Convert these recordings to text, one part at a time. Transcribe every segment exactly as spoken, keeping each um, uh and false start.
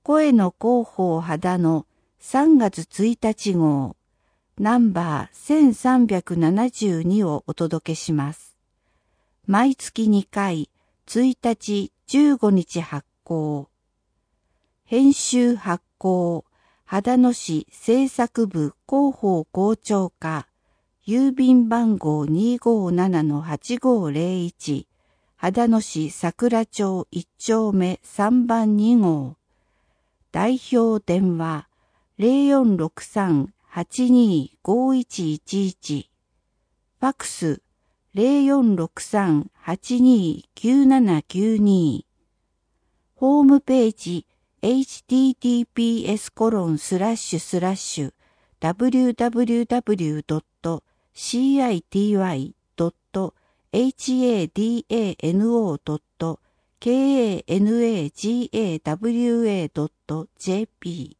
声の広報肌のさんがつついたち号、ナンバーせんさんびゃくななじゅうにをお届けします。毎月にかい、ついたち、じゅうごにち発行。編集発行、秦野市制作部広報校長課、郵便番号 にーごーななのはちごーぜろいち、秦野市桜町いっちょうめさんばんにごう。代表電話 ゼロよんろくさん はちにー ごいちいちいち。ファックス ゼロよんろくさん はちにー きゅうななきゅうに。ホームページ エイチティーティーピーエスコロンスラッシュスラッシュダブリューダブリューダブリュードットシーアイティーワイドットエイチエーディーエーエヌオードットケーエーエヌエージーエーダブリューエードットジェーピー。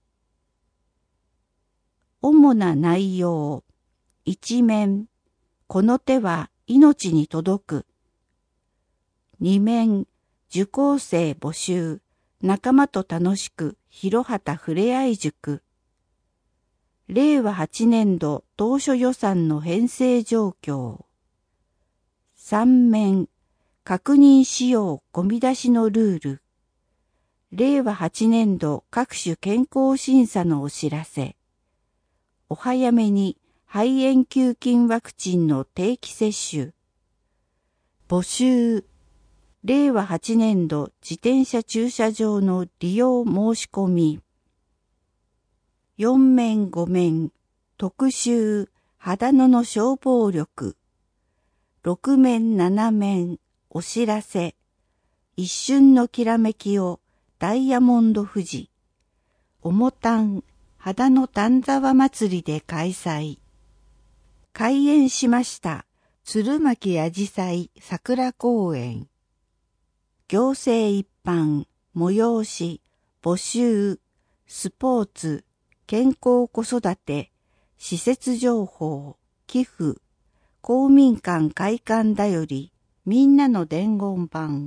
主な内容。一面、この手は命に届く。二面、受講生募集、仲間と楽しく、広畑ふれあい塾。れいわはちねんど当初予算の編成状況。三面、確認しようゴミ出しのルール。れいわはちねんど各種健康審査のお知らせ。お早めに肺炎球菌ワクチンの定期接種。募集。れいわはちねんど自転車駐車場の利用申し込み。よんめんごめん、特集、秦野の消防力。ろくめんななめん、お知らせ。一瞬のきらめきを、ダイヤモンド富士。おもたん、秦野丹沢祭りで開催。開園しました、鶴巻あじさい桜公園。行政一般、催し、募集、スポーツ、健康子育て、施設情報、寄付、公民館開館だより、みんなの伝言板。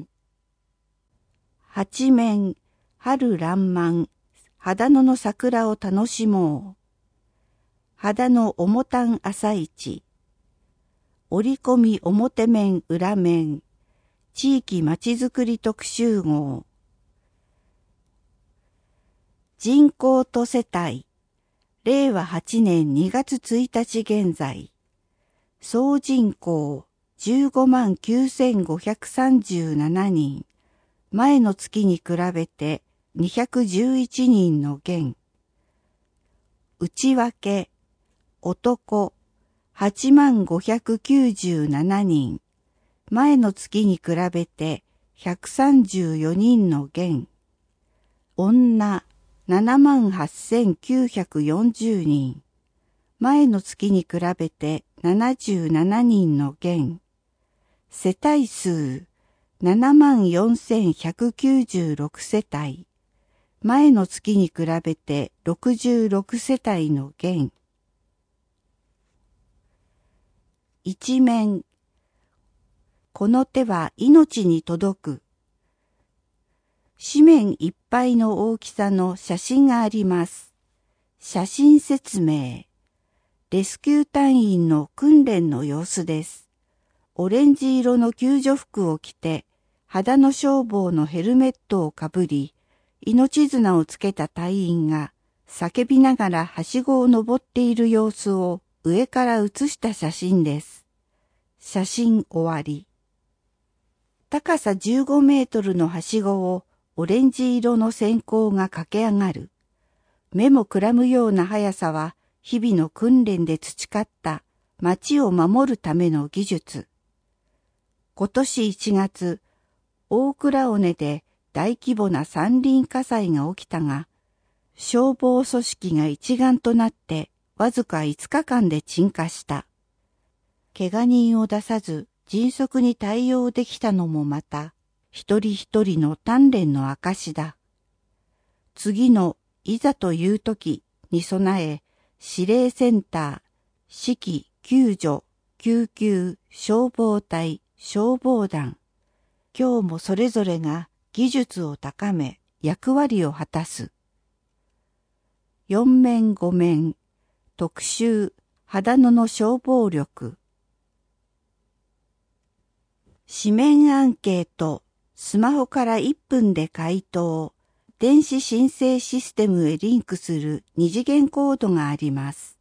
八面、春爛漫、秦野の桜を楽しもう。秦野おもたん朝市。折り込み表面裏面。地域まちづくり特集号。人口と世帯。れいわはちねんにがつついたち現在。総人口じゅうごまんきゅうせんごひゃくさんじゅうななにん。前の月に比べてにひゃくじゅういちにんの減。内訳。男はちまんごひゃくきゅうじゅうななにん。前の月に比べてひゃくさんじゅうよにんの減。女ななまんはっせんきゅうひゃくよんじゅうにん。前の月に比べてななじゅうななにんの減。世帯数ななまんよんせんひゃくきゅうじゅうろく世帯。前の月に比べてろくじゅうろく世帯の減。一面。この手は命に届く。紙面いっぱいの大きさの写真があります。写真説明。レスキュー隊員の訓練の様子です。オレンジ色の救助服を着て、秦野消防のヘルメットをかぶり、命綱をつけた隊員が叫びながらはしごを登っている様子を上から写した写真です。写真終わり。高さじゅうごメートルのはしごをオレンジ色の閃光が駆け上がる。目もくらむような速さは日々の訓練で培った町を守るための技術。今年いちがつ、大倉尾根で大規模な山林火災が起きたが、消防組織が一丸となってわずかいつかかんで鎮火した。怪我人を出さず迅速に対応できたのもまた、一人一人の鍛錬の証だ。次のいざという時に備え、指令センター、指揮、救助、救急、消防隊、消防団。今日もそれぞれが技術を高め役割を果たす。 よん面ご面、特集、秦野の消防力。紙面アンケート、スマホからいっぷんで回答、電子申請システムへリンクする二次元コードがあります。